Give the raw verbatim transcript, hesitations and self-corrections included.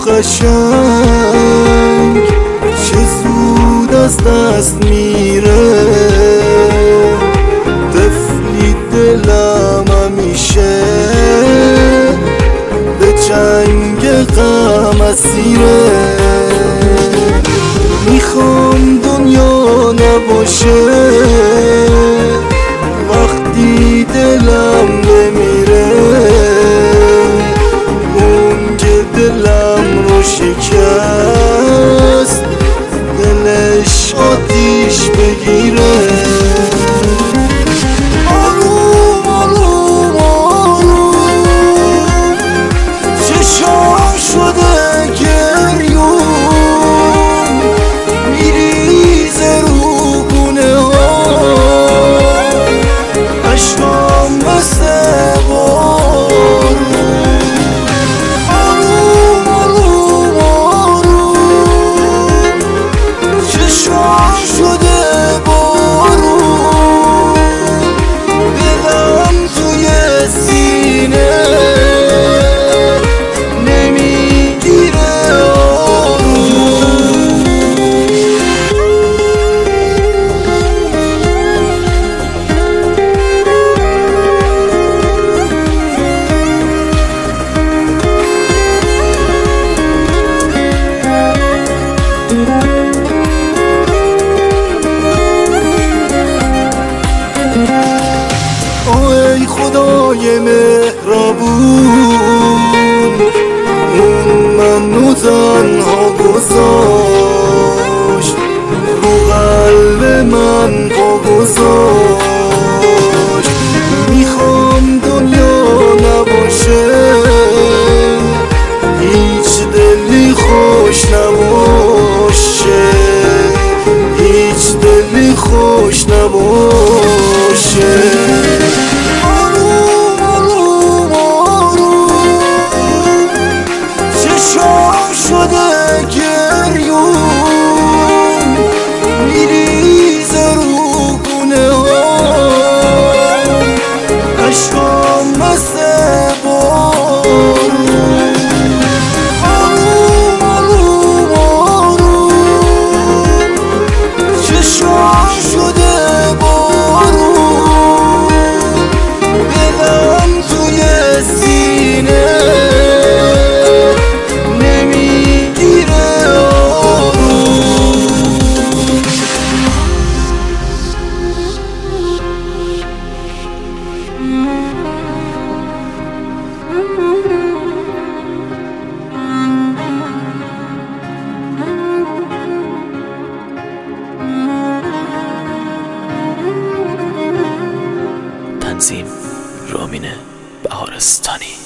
قشنگ چه زود از دست میره. طفلی دلم همیشه به جنگ غم اسیره. میخوام دنیا نباشه وقتی دلم بمیره. اون که دلم رو شکست دلش آتیش بگیره. آروم آروم آروم چشام شده گریون میریزه رو گونه ها. عشقام مثل بارون. آروم آروم آروم چشام شده بارون. دلم توی سینه نمیگیره آروم. ای خدای مهربون اون منو تنها گذاشت رو قلب من پا گذاشت. میخوام دنیا نباشه هیچ دلی خوش نباشه. هیچ دلی خوش نباشه. شده گریون میریزه رو گونه ها. عشقام مثل بارون. آروم آروم آروم چشام شده بارون. دلم توی سینه تنظیم رامین بهارستانی.